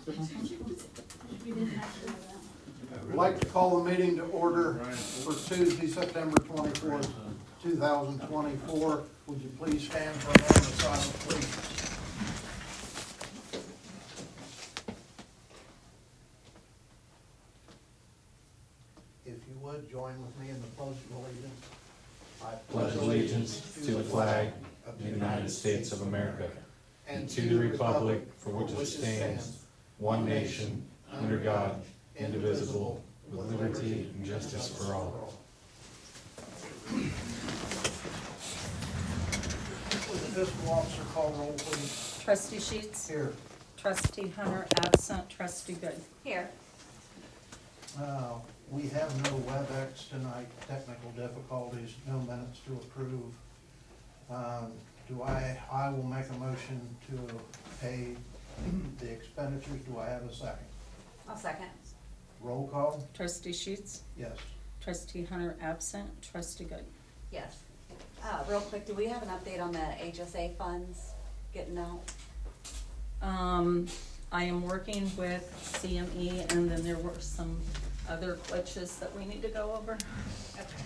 I'd like to call the meeting to order for Tuesday, September 24th, 2024. Would you please stand for a moment of silence, please? If you would, join with me in the Pledge of Allegiance. I pledge allegiance to the flag of the United States of America and to the republic for which it stands, one nation, under God, indivisible, with liberty and justice for all. Would the fiscal officer call roll, please? Trustee Sheets? Here. Trustee Hunter absent. Trustee Good? Here. We have no WebEx tonight, technical difficulties, no minutes to approve. I will make a motion to pay the expenditures. Do I have a second? I'll second. Roll call? Trustee Sheets? Yes. Trustee Hunter absent. Trustee Good? Yes. Real quick, do we have an update on the HSA funds getting out? I am working with CME, and then there were some other glitches that we need to go over. Okay.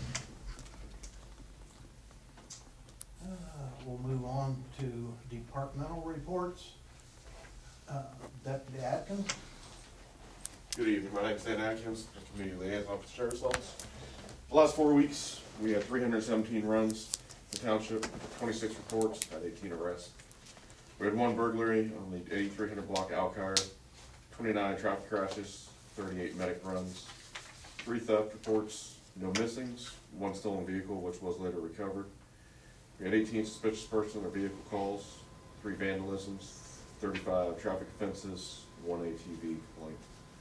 We'll move on to departmental reports. Deputy Atkins? Good evening, my name is Dan Atkins, Community Liaison for the Sheriff's Office. The last 4 weeks, we had 317 runs in the township, 26 reports, had 18 arrests. We had 1 burglary on the 8300 block Alkire, 29 traffic crashes, 38 medic runs, 3 theft reports, no missings, 1 stolen vehicle which was later recovered. We had 18 suspicious person or vehicle calls, 3 vandalisms, 35 traffic offenses, 1 ATV complaint.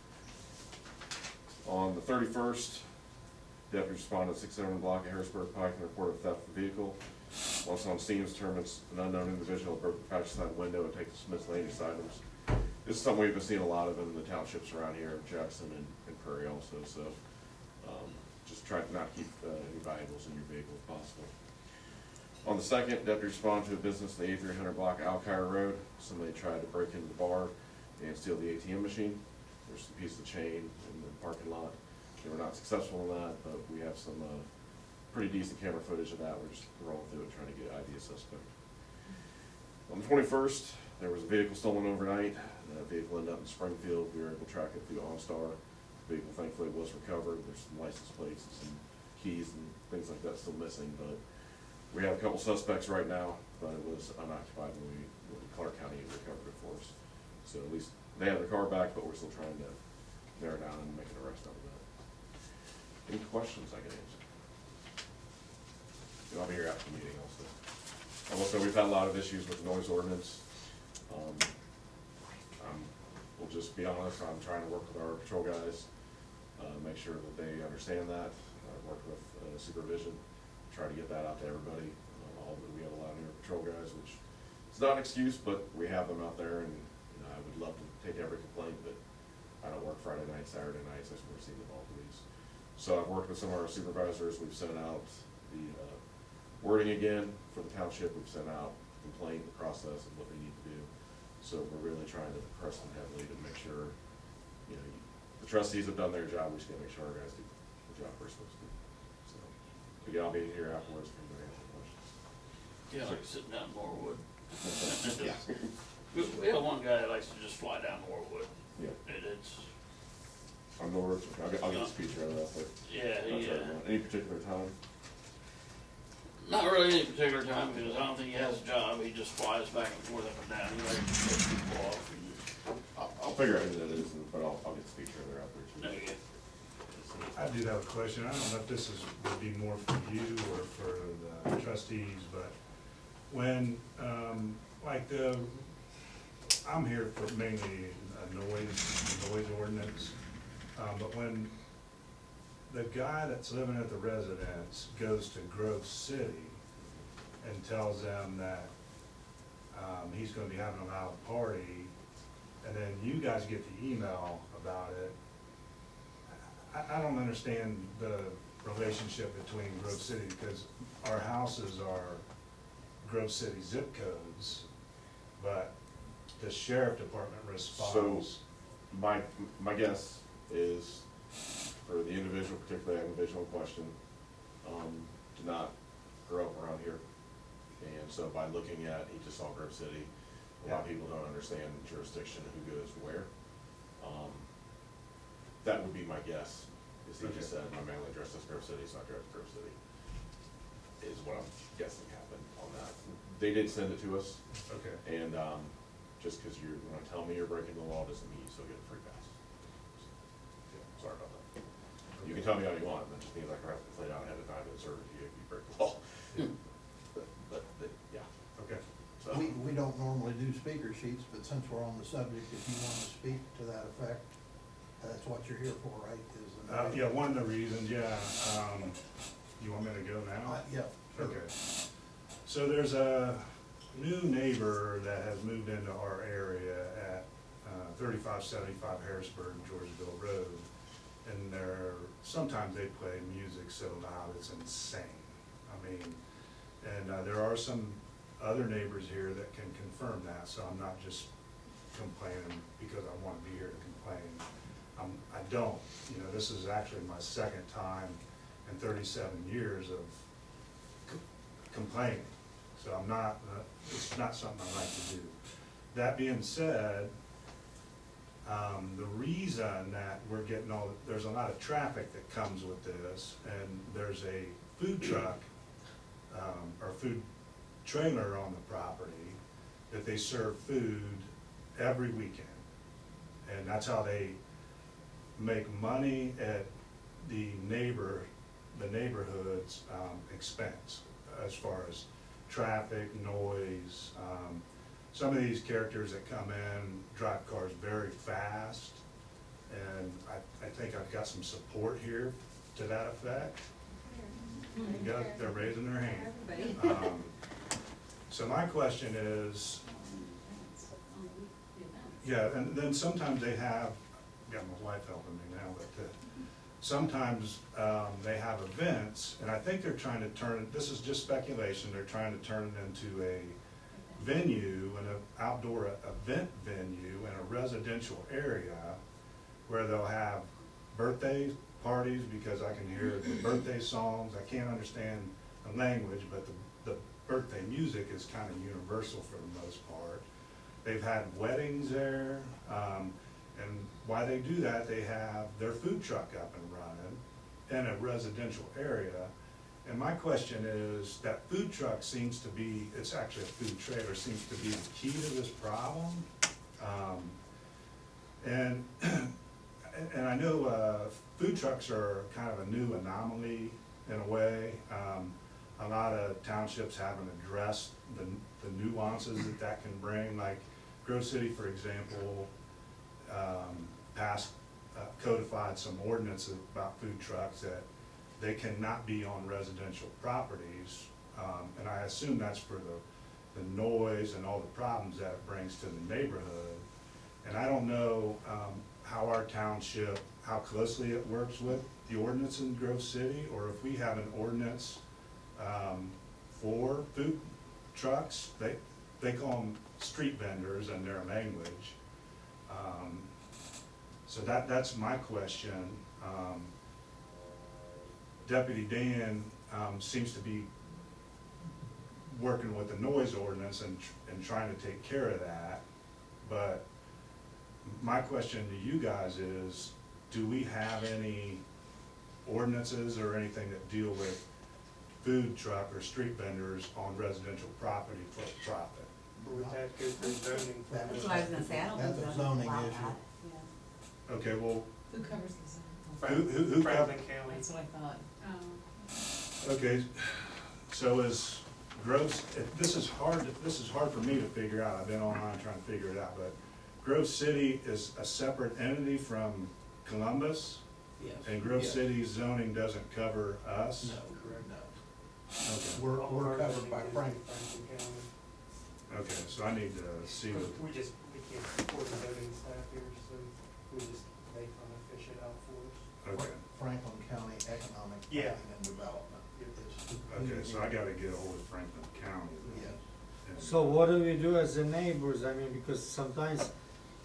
On the 31st, deputies responded to 600 block of Harrisburg Pike and reported theft of the vehicle. Once on scene, determines an unknown individual broke the passenger side window and takes the miscellaneous items. This is something we've been seeing a lot of in the townships around here, Jackson and Prairie also. So just try to not keep any valuables in your vehicle if possible. On the 2nd, deputies responded to a business in the 8300 block Alkire Road. Somebody tried to break into the bar and steal the ATM machine. There's a piece of chain in the parking lot. They were not successful in that, but we have some pretty decent camera footage of that. We're just rolling through it, trying to get ID a suspect. On the 21st, there was a vehicle stolen overnight. The vehicle ended up in Springfield. We were able to track it through OnStar. The vehicle thankfully was recovered. There's some license plates and some keys and things like that still missing, but we have a couple suspects right now, but it was unoccupied when Clark County recovered it for us. So at least they have their car back, but we're still trying to narrow down and make an arrest out of that. Any questions I can answer? I'll be here after the meeting also. Also, we've had a lot of issues with the noise ordinance. We'll just be honest, I'm trying to work with our patrol guys, make sure that they understand that, work with supervision, try to get that out to everybody. We have a lot of new patrol guys, which is not an excuse, but we have them out there, and I would love to take every complaint, but I don't work Friday nights, Saturday nights. I just want to see the all police. So I've worked with some of our supervisors. We've sent out the wording again for the township. We've sent out complaint, the process of what they need to do. So we're really trying to press them heavily to make sure, the trustees have done their job. We just got to make sure our guys do the job we're supposed to do. So again, I'll be here afterwards for you to answer questions. Yeah, like sitting down in Norwood. Yeah. We have one guy that likes to just fly down Norwood. Yeah. It's. I'm Norwood. I'll get a speech out of that. But any particular time? Not really any particular time, because I don't think he has a job. He just flies back and forth up and down. He likes to pick people off. I'll figure out who that is, but I'll get the speech earlier out there too. No, yeah. I do have a question. I don't know if this would be more for you or for the trustees, but when, I'm here for mainly a noise ordinance, but when the guy that's living at the residence goes to Grove City and tells them that he's going to be having a loud party, and then you guys get the email about it, I don't understand the relationship between Grove City, because our houses are Grove City zip codes, but the sheriff department responds. my guess is for the individual, particularly that individual in question, did not grow up around here. And so by looking at, he just saw Grove City, a lot of people don't understand jurisdiction, who goes where. That would be my guess, is he just said, my mailing address is Grove City, it's not Grove City, is what I'm guessing happened on that. They did send it to us, Okay. and, just because you're gonna tell me you're breaking the law doesn't mean you still get a free pass. Yeah, sorry about that. You can tell me all you want, that just means I have to play it out ahead of time and serve you if you break the law. But, yeah, Okay. so. We don't normally do speaker sheets, but since we're on the subject, if you want to speak to that effect, that's what you're here for, right? Yeah, one of the reasons, yeah, you want me to go now? Yeah. Sure. Okay. So there's a new neighbor that has moved into our area at 3575 Harrisburg, Georgeville Road. And sometimes they play music so loud, it's insane. I mean, and there are some other neighbors here that can confirm that, so I'm not just complaining because I want to be here to complain. I don't, this is actually my second time in 37 years of complaining. So I'm not, it's not something I like to do. That being said, the reason that we're getting there's a lot of traffic that comes with this, and there's a food truck, or food trailer on the property that they serve food every weekend. And that's how they make money at the neighborhood's expense, as far as traffic, noise. Some of these characters that come in drive cars very fast, and I think I've got some support here to that effect. They're raising their hand. So my question is, yeah, and then sometimes they have, got my wife helping me now, but sometimes they have events, and I think they're trying to turn, this is just speculation, they're trying to turn it into a venue, an outdoor event venue in a residential area where they'll have birthday parties, because I can hear the birthday songs. I can't understand the language, but the birthday music is kind of universal for the most part. They've had weddings there, and why they do that, they have their food truck up and running in a residential area. And my question is, that food truck seems to be, it's actually a food trailer, seems to be the key to this problem. And I know food trucks are kind of a new anomaly in a way. A lot of townships haven't addressed the nuances that can bring. Like Grove City, for example, codified some ordinances about food trucks that they cannot be on residential properties, and I assume that's for the noise and all the problems that it brings to the neighborhood. And I don't know how our township, how closely it works with the ordinance in Grove City, or if we have an ordinance for food trucks. They call them street vendors in their language. So that's my question. Deputy Dan seems to be working with the noise ordinance and trying to take care of that. But my question to you guys is, do we have any ordinances or anything that deal with food truck or street vendors on residential property for profit? Would that go through zoning? That's what I was gonna say, I don't think That's a zoning zoning allow issue. that. Yeah. Okay, well, Who covers the zone? who Franklin County. That's what I thought. okay, so is Grove, this is hard for me to figure out. I've been online trying to figure it out, but Grove City is a separate entity from Columbus? Yes. And Grove Yes. City's zoning doesn't cover us? No, correct, no. Okay. We're covered by Franklin. County. Okay, so I need to see what, We can't support the voting staff here, so they kind of fish it out for us. okay. Franklin County Economic Yeah. Planning and Development. Okay, so I gotta get a hold of Franklin County. Yes. And- So what do we do as the neighbors? I mean, because sometimes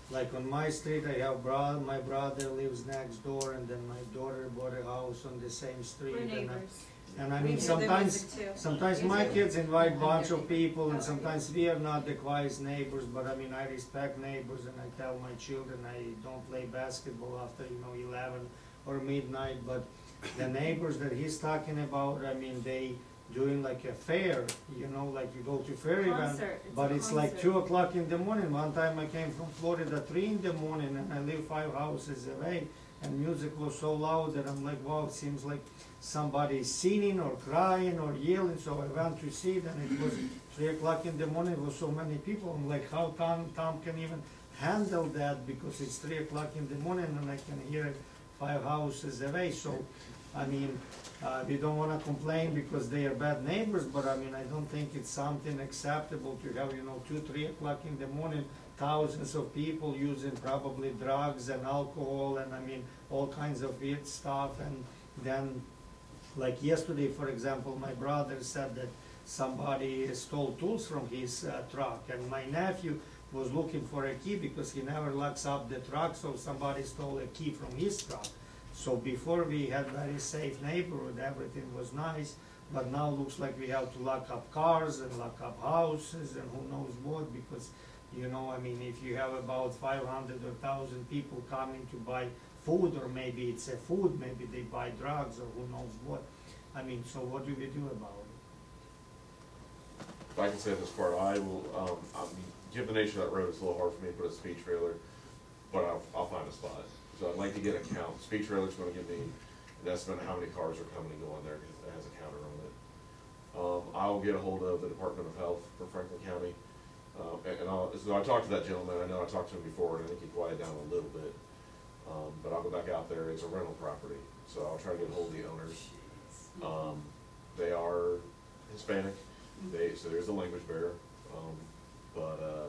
Like on my street, I have my brother lives next door, and then my daughter bought a house on the same street. We're and I- neighbors. And I We mean, hear their sometimes, music too. sometimes my kids invite bunch of people, and sometimes we are not the quiet neighbors, but I mean, I respect neighbors, and I tell my children I don't play basketball after, 11 or midnight, but the neighbors that he's talking about, I mean, they doing like a fair, like you go to fair event, Concert. but a it's like concert. 2 o'clock in the morning. One time I came from Florida 3 in the morning, and I live 5 houses away, and music was so loud that I'm like, wow, it seems like somebody is singing or crying or yelling. So I went to see it, and it was 3 o'clock in the morning. It was so many people. I'm like, how Tom can even handle that, because it's 3 o'clock in the morning and I can hear it 5 houses away. So I mean, we don't want to complain because they are bad neighbors, but I mean, I don't think it's something acceptable to have 2, 3 o'clock in the morning, thousands of people using probably drugs and alcohol, and I mean all kinds of weird stuff. And then, like yesterday, for example, my brother said that somebody stole tools from his truck, and my nephew was looking for a key because he never locks up the truck, so somebody stole a key from his truck. So before we had very safe neighborhood, everything was nice, but now looks like we have to lock up cars and lock up houses and who knows what, because I mean, if you have about 500 or 1,000 people coming to buy food, or maybe it's a food, maybe they buy drugs or who knows what. I mean, so what do we do about it? If I can say this part, I will, given the nature of that road, it's a little hard for me to put a speed trailer, but I'll find a spot. So I'd like to get a count. Speed trailer's gonna give me an estimate of how many cars are coming and going there, because it has a counter on it. I'll get a hold of the Department of Health for Franklin County. So I talked to that gentleman, I know I talked to him before, and I think he quieted down a little bit. But I'll go back out there. It's a rental property, so I'll try to get a hold of the owners. They are Hispanic, so there's a language barrier, but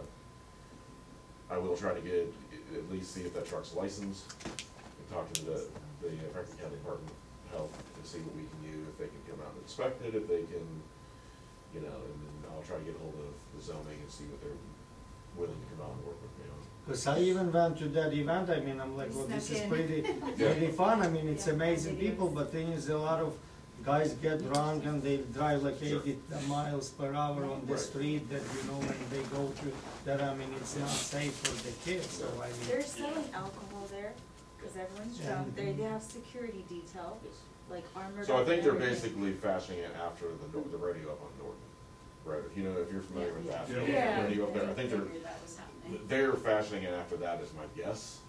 I will try to get, at least see if that truck's licensed, and talk to the Franklin County Department of Health and see what we can do, if they can come out and inspect it, if they can, and then I'll try to get a hold of the zoning and see what they're willing to come out and work with me on. Because I even went to that event, I mean, I'm like, well, this is pretty fun, I mean, it's amazing people, but thing is, a lot of guys get drunk and they drive like 80 miles per hour on the street that, when they go to that, I mean, it's not safe for the kids, so I mean. They're selling alcohol there, because everyone's drunk, they have security detail, like armored. So I think they're everything. basically fashioning it after the radio up on Norton, right? If you're familiar with that. Yeah. Radio up there, I think Figured that was happening. they're fashioning it after that is my guess.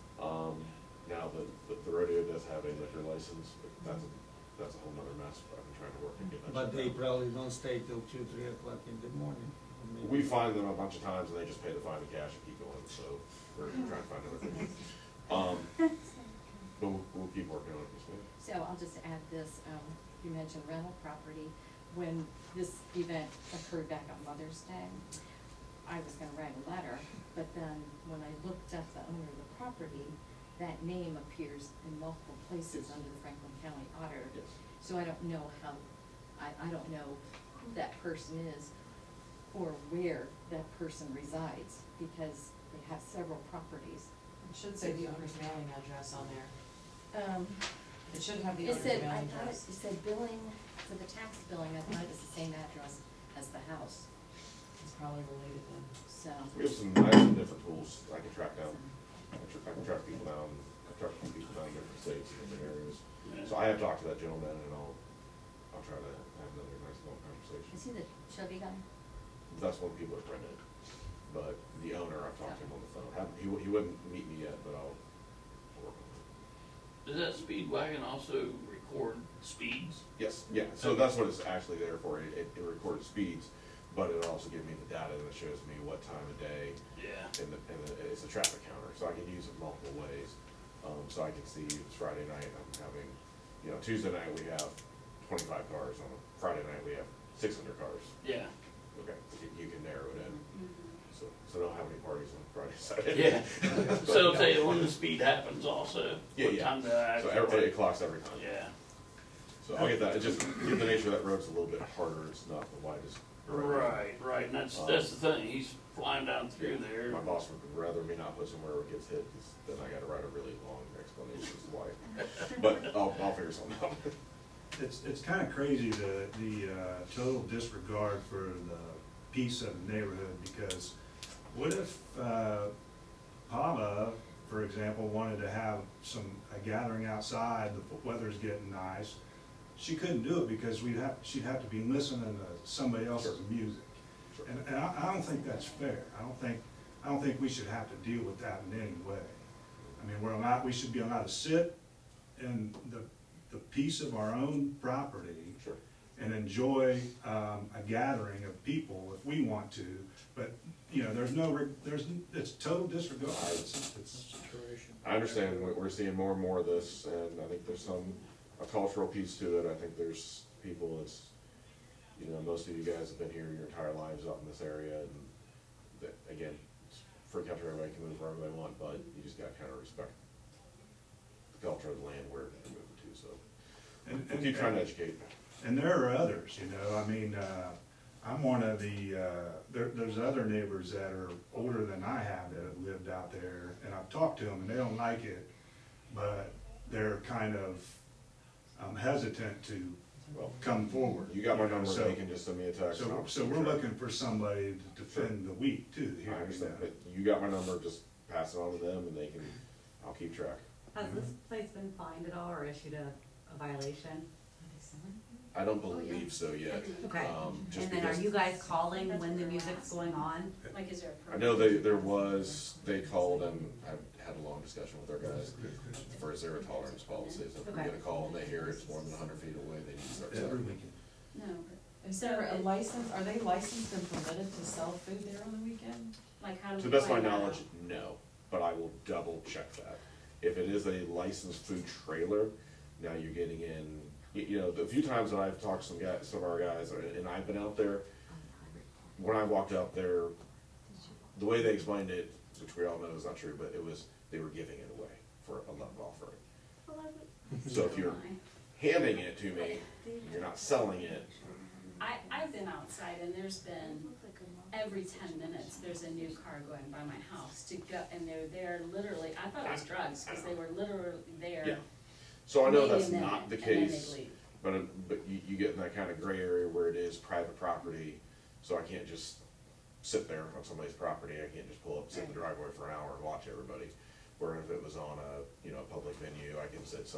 Now, the rodeo does have a liquor license, but that's a whole nother mess, but I've been trying to work and get that. But shut they down. probably don't stay till 2, 3 o'clock in the morning. I mean, We find them a bunch of times and they just pay the fine and cash and keep going, so we're trying to find other things. But we'll keep working on it this way. So I'll just add this, you mentioned rental property. When this event occurred back on Mother's Day, I was gonna write a letter, but then when I looked up the owner of the property, that name appears in multiple places under the Franklin County Auditor. Yes. So I don't know how, I don't know who that person is or where that person resides, because they have several properties. It should say the owner's mailing address on there. It should have the It owner's said, I mailing thought address. it said billing, for the tax billing, I thought it was the same address as the house, It's probably related then. so. We have some different tools I can track down. I can track people down, in different states and different areas. So I have talked to that gentleman and I'll try to have another nice long conversation. Is he the chubby guy? That's one of the people that rented, but the owner, I've talked to him on the phone. He wouldn't meet me yet, but I'll work on it. Does that speed wagon also record speeds? Yes, yeah, so that's what it's actually there for. It records speeds, but it'll also give me the data that shows me what time of day. Yeah. And it's a traffic counter, so I can use it multiple ways. So I can see it's Friday night, I'm having, Tuesday night we have 25 cars, on Friday night we have 600 cars. Yeah. Okay, you can narrow it in. So don't have any parties on Friday, Saturday. Yeah. So it'll tell you when the speed happens also. Yeah, what yeah. time to So actually. it clocks every time. Yeah. So I'll get that. It just, given the nature of that road, it's a little bit harder. It's not the widest Right, and that's the thing, he's flying down through there. My boss would rather me not put somewhere where it gets hit, 'cause then I gotta write a really long explanation as to why. But I'll figure something out. It's kind of crazy the total disregard for the peace of the neighborhood, because what if Paula, for example, wanted to have a gathering outside, the weather's getting nice, she couldn't do it because she'd have to be listening to somebody else's music. Sure. And I don't think that's fair. I don't think we should have to deal with that in any way. I mean, we should be allowed to sit in the peace of our own property. Sure. And enjoy a gathering of people if we want to, but, you know, it's total disregard. I understand, we're seeing more and more of this, and I think there's a cultural piece to it. I think there's people you know, most of you guys have been here your entire lives up in this area, and that, again, it's free country, everybody can move wherever they want, but you just gotta kind of respect the culture of the land where they're moving to, so. And keep trying to educate. And there are others, you know, I mean, I'm one of there's other neighbors that are older than I have that have lived out there, and I've talked to them, and they don't like it, but they're kind of hesitant to come forward. You got my number, so you can just send me a text. So we're looking for somebody to defend the weak too here. I understand, but you got my number, just pass it on to them, and I'll keep track. Has this place been fined at all or issued a violation? I don't believe so yet. Okay, Just and then are because you guys calling when the music's going on? Like, is there a I know they called, and I've had a long discussion with their guys for a zero tolerance policy. So if we Okay. get a call and they hear it's more than 100 feet away, they need to start selling. No, Is there a license, are they licensed and permitted to sell food there on the weekend? like how do To we the best of my find that knowledge, out? no, but I will double check that. If it is a licensed food trailer, now you're getting in, you know, the few times that I've talked to some of our guys, and I've been out there, when I walked out there, the way they explained it, which we all know is not true, but they were giving it away for a love offering. Well, I would- So if you're handing it to me, you're not selling it. I've been outside and there's been, every 10 minutes, there's a new car going by my house to go, and they're there literally, I thought it was drugs, because they were literally there. Yeah. So I know maybe that's a minute, not the and then they case, leave. but you get in that kind of gray area where it is private property, so I can't just sit there on somebody's property, I can't just pull up, sit in the driveway for an hour and watch everybody. Where if it was on a public venue, I can sit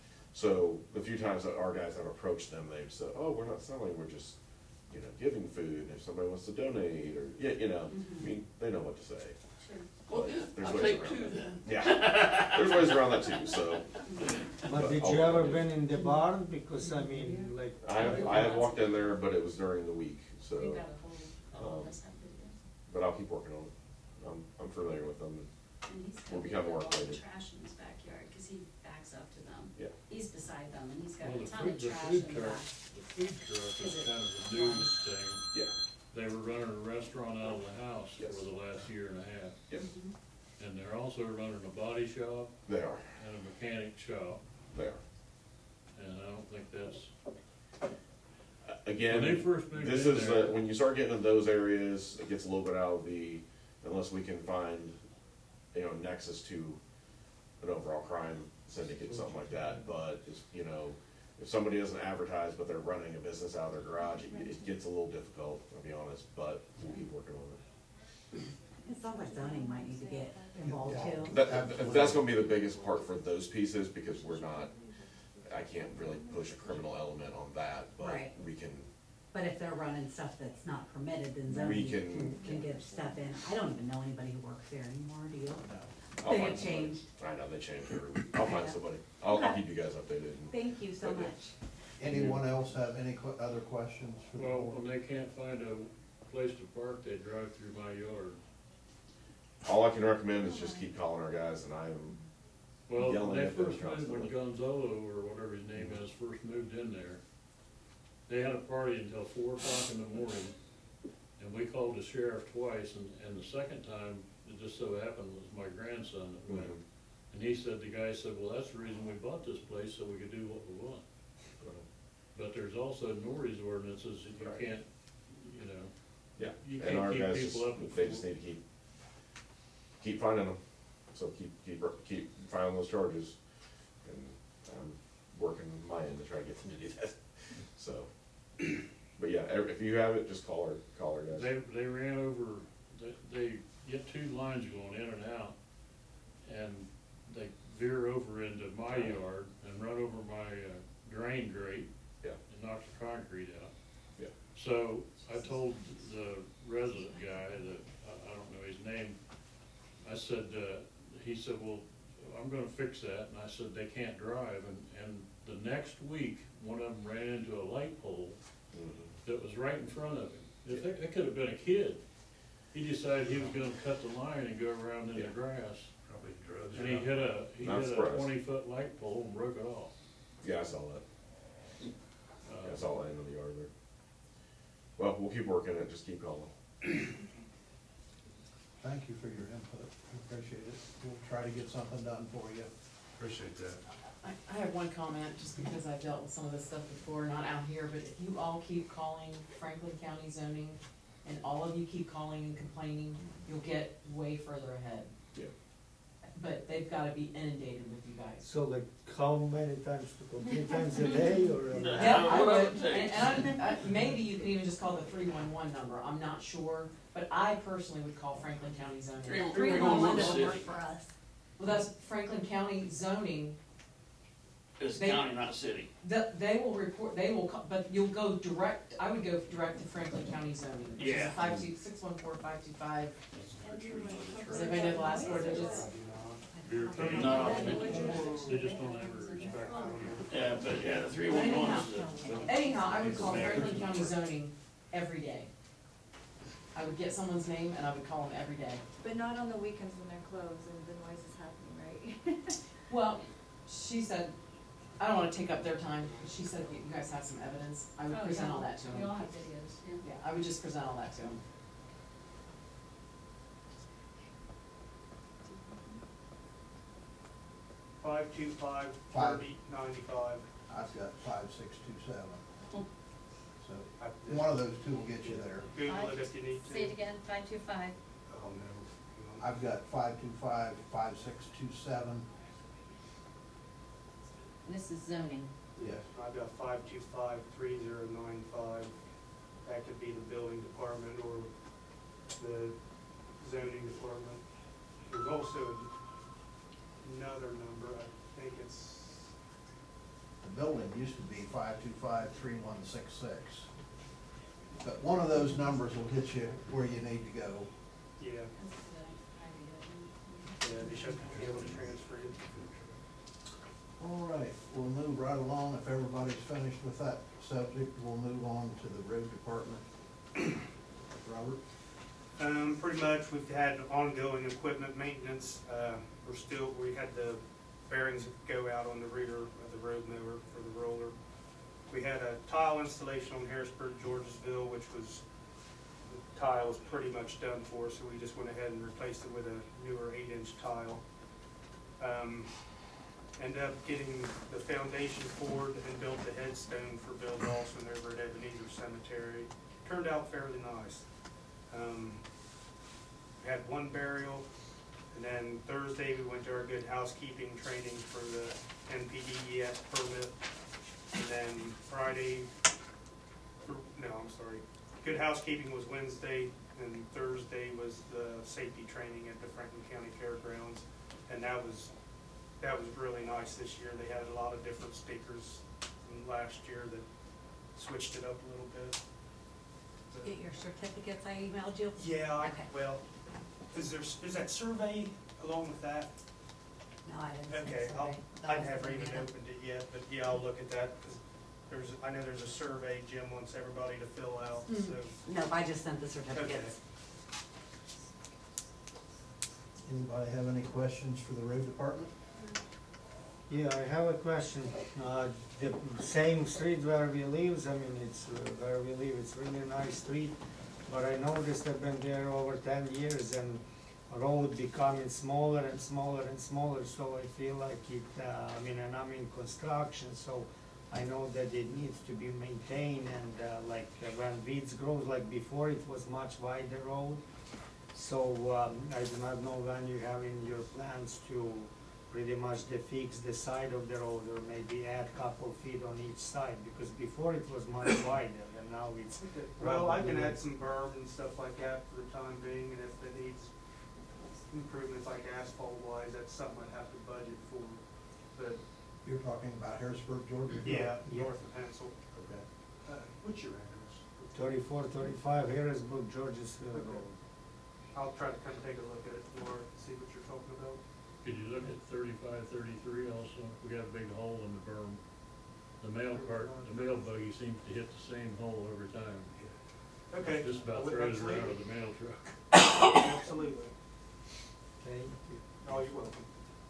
So the few times that our guys have approached them, they've said, oh, we're not selling, we're just, giving food, if somebody wants to donate, or, I mean, they know what to say. Sure. Well, But yeah, there's I'll ways take around two that. then. Yeah, there's ways around that too, so. But did you ever been in the barn? Because I mean, like. I have walked in there, but it was during the week, We so, got a whole, all of us have videos. but I'll keep working on it. I'm familiar with them. And he's We'll got become all more the acquainted. trash in his backyard, cause he backs up to them. Yeah. He's beside them and he's got Well, a the ton of food trash in the back. truck Is is it kind of a news thing. Yeah, They were running a restaurant out of the house Yes. for the last year and a half. yep, And they're also running a body shop they are, and a mechanic shop, they are. and I don't think that's, Again, When they first moved this in is, there- when you start getting in those areas, it gets a little bit out of unless we can find, nexus to an overall crime syndicate, something like that, but it's, if somebody doesn't advertise, but they're running a business out of their garage, it gets a little difficult, I'll be honest, but we'll keep working on it. It sounds like zoning might need to get involved too. That's gonna be the biggest part for those pieces, because I can't really push a criminal element on that, but Right. we can, But if they're running stuff that's not permitted, then We zoning can- can get step in. I don't even know anybody who works there anymore, do you? I'll They find get somebody. changed. I know, they change every week, I'll find somebody, I'll Okay. keep you guys updated. Thank you so But, yeah. much. Anyone else have any other questions for the well, board? when they can't find a place to park, they drive through my yard. All I can recommend is just keep calling our guys, and I'm Well, when yelling they at them first moved, when constantly. Gonzalo, or whatever his name is, first moved in there, they had a party until 4 o'clock in the morning, and we called the sheriff twice, and the second time, it just so happened was my grandson that went. Mhm. And he said, the guy said, well, that's the reason we bought this place, so we could do what we want. But there's also Nori's ordinances that you Right. can't, Yeah, You and can't our keep guys people just, up at they just need to keep finding them. So keep filing those charges, and I'm working my end to try to get them to do that. So, but yeah, if you have it, just call her guys. They ran over, they get two lines going in and out, and they veer over into my yard and run over my drain grate. Yeah. And knock the concrete out. Yeah. So I told the resident guy that, I don't know his name, I said, he said, well, I'm gonna fix that, and I said, they can't drive, and the next week, one of them ran into a light pole that was right in front of him. If it could have been a kid. He decided he was gonna cut the line and go around in the grass, Probably drugs. and he hit a Not surprised. 20-foot light pole and broke it off. Yeah, I saw that. Yeah, I saw that in the yard there. Well, we'll keep working it, just keep calling. Thank you for your input, I appreciate it. We'll try to get something done for you. Appreciate that. I have one comment, just because I've dealt with some of this stuff before, not out here, but if you all keep calling Franklin County zoning, and all of you keep calling and complaining, you'll get way further ahead. Yeah. But they've gotta be inundated with you guys. So like how many times to call? 3 times a day or? Yeah, I Whatever would, it takes. and maybe you can even just call the 311 number, I'm not sure, but I personally would call Franklin County zoning. 311 doesn't work for us. Well, that's Franklin County zoning, It's They- county, not city. they will report, they will, but you'll go direct, I would go direct to Franklin County zoning, which is Yeah. 614-525. Does anybody know the last four digits? Beer can. No. They just don't ever respect them. Yeah, but yeah, the 311 is Anyhow, I would call Franklin County zoning every day. I would get someone's name and I would call them every day. But not on the weekends when they're closed and the noise is happening, right? Well, she said, I don't wanna take up their time, but she said, you guys have some evidence, I would Oh, present yeah. all that to We all them. have videos, yeah. Yeah, I would just present all that to them. Five two five 3095. I've got 5627. So I- one of those two will get you there. Google it if you need to. Say it again, 525. Oh, no. I've got 525, 5627. This is zoning. Yes. I've got 525-3095. That could be the building department or the zoning department. There's also another number, I think it's, The building used to be 525-3166. But one of those numbers will get you where you need to go. yeah, they should be able to transfer it. All right, we'll move right along. If everybody's finished with that subject, we'll move on to the road department. Robert? Pretty much, we've had ongoing equipment maintenance. We had the bearings go out on the rear of the road mower for the roller. We had a tile installation on Harrisburg, Georgesville, which was, the tile was pretty much done for, so we just went ahead and replaced it with a newer 8-inch tile. Ended up getting the foundation poured and built the headstone for Bill Dawson over at Ebenezer Cemetery. Turned out fairly nice. We had one burial, and then Thursday we went to our good housekeeping training for the NPDES permit. And then good housekeeping was Wednesday, and Thursday was the safety training at the Franklin County Fairgrounds. And that was really nice this year. They had a lot of different speakers from last year that switched it up a little bit. Get your certificates I emailed you? Yeah, Okay. well, is that survey along with that? No, I didn't. Okay, send I survey. haven't even opened it yet, but yeah, I'll look at that, because I know there's a survey Jim wants everybody to fill out, so. Nope, I just sent the certificates. Anybody have any questions for the road department? Yeah, I have a question. The same street where we live, I mean, it's where we live, it's really nice street, but I noticed I've been there over 10 years and road becoming smaller and smaller and smaller, so I feel like it, and I'm in construction, so I know that it needs to be maintained and, when weeds grows, like before, it was much wider road. So, I do not know when you have in your plans to pretty much fix the side of the road or maybe add couple feet on each side, because before it was much wider and now it's. Well, I can add some berm and stuff like that for the time being, and if it needs improvements like asphalt wise, that's something I'd have to budget for. But, You're talking about Harrisburg, Georgia? yeah, Yeah. north of Pencil. Okay. What's your address? 3435 Harrisburg, Georgesville Okay. Road. I'll try to come take a look at it more, see what you're talking about. Could you look at 35-33 also? We got a big hole in the berm. The mail buggy seems to hit the same hole every time. Okay. Just about throws her out of the mail truck. Absolutely. Okay. Oh, you're welcome.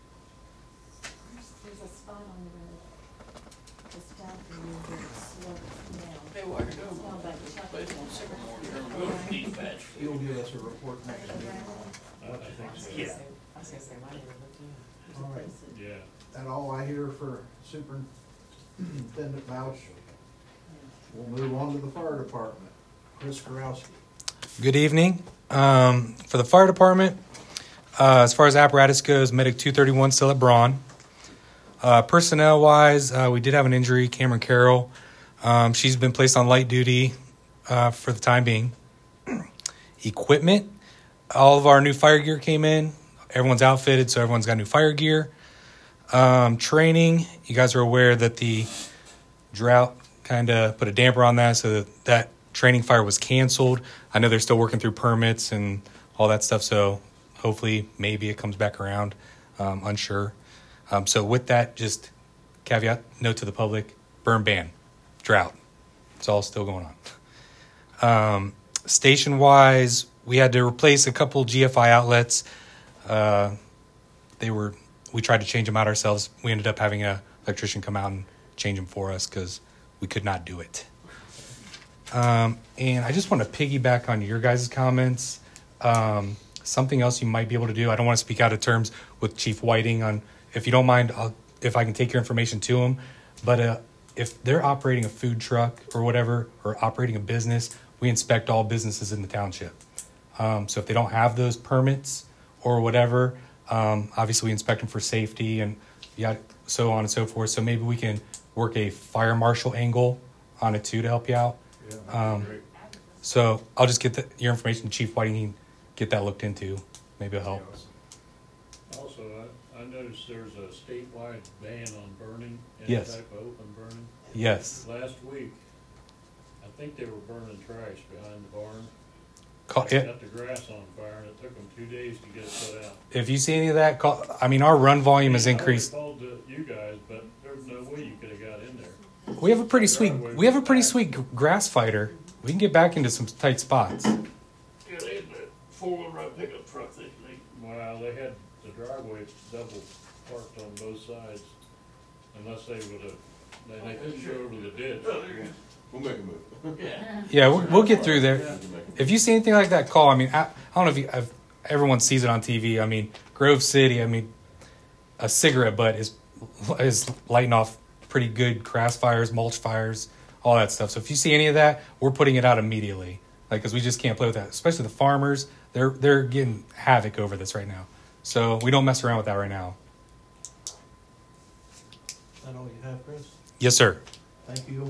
There's a spot on the road, just down from you where it slopes down. Hey, while you're It's down by doing Chuck. it, on Sycamore, you're gonna move the deed patch. You'll give us a report next week. I think so. Yeah. I was gonna say, my neighborhood too. All right, Yeah. that all I hear for Superintendent Vouch. We'll move on to the fire department. Chris Karowski. Good evening. For the fire department, as far as apparatus goes, Medic 231 still at Braun. Personnel-wise, we did have an injury, Cameron Carroll. She's been placed on light duty for the time being. Equipment, all of our new fire gear came in. Everyone's outfitted, so everyone's got new fire gear. Training, you guys are aware that the drought kind of put a damper on that, so that training fire was canceled. I know they're still working through permits and all that stuff, so hopefully maybe it comes back around. Unsure. So with that, just caveat, note to the public, burn ban, drought. It's all still going on. Station-wise, we had to replace a couple GFI outlets. We tried to change them out ourselves. We ended up having an electrician come out and change them for us because we could not do it. And I just want to piggyback on your guys' comments. Something else you might be able to do. I don't want to speak out of terms with Chief Whiting on, if you don't mind, if I can take your information to him. But if they're operating a food truck or whatever, or operating a business, we inspect all businesses in the township. So if they don't have those permits or whatever, obviously we inspect them for safety and so on and so forth. So maybe we can work a fire marshal angle on it too to help you out. Yeah, great. So I'll just get your information to Chief Whiting. He can get that looked into. Maybe it'll help. Also, I noticed there's a statewide ban on burning, any Yes. type of open burning. Yes. Last week, I think they were burning trash behind the barn. It, Got the grass on fire, and it took them 2 days to get it put out. if you see any of that, our run volume has increased. I called you guys, but there's no way you could have got in there. We have a pretty sweet grass fighter. We can get back into some tight spots. Yeah, they had that four-wheel drive pickup truck, they Well, they had the driveway double parked on both sides, unless they would have, they couldn't go over the ditch. We'll make a move. yeah. Yeah, we'll get through there. If you see anything like that, call. I mean, I don't know if everyone sees it on TV. I mean, Grove City. I mean, a cigarette butt is lighting off pretty good grass fires, mulch fires, all that stuff. So if you see any of that, we're putting it out immediately. Because we just can't play with that. Especially the farmers, they're getting havoc over this right now. So we don't mess around with that right now. Is that all you have, Chris? Yes, sir. Thank you.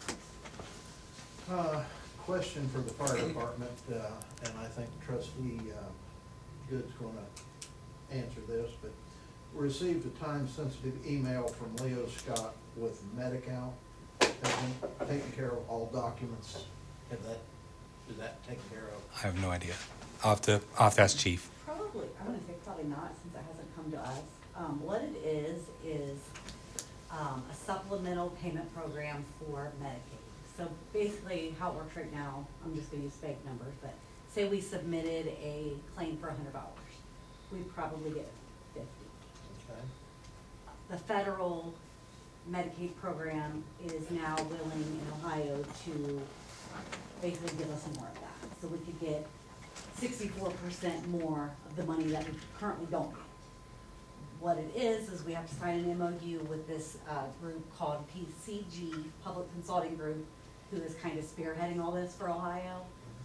Question for the fire department, and I think Trustee Good's gonna answer this, but we received a time-sensitive email from Leo Scott with Medi-Cal, taking care of all documents. Is that taken care of? I have no idea. I'll have to ask Chief. Probably, I'm gonna say probably not, since it hasn't come to us. What it is a supplemental payment program for Medicaid. So basically, how it works right now, I'm just gonna use fake numbers, but say we submitted a claim for $100, we'd probably get 50. Okay. The federal Medicaid program is now willing in Ohio to basically give us more of that. So we could get 64% more of the money that we currently don't get. what it is we have to sign an MOU with this, group called PCG, Public Consulting Group, who is kind of spearheading all this for Ohio.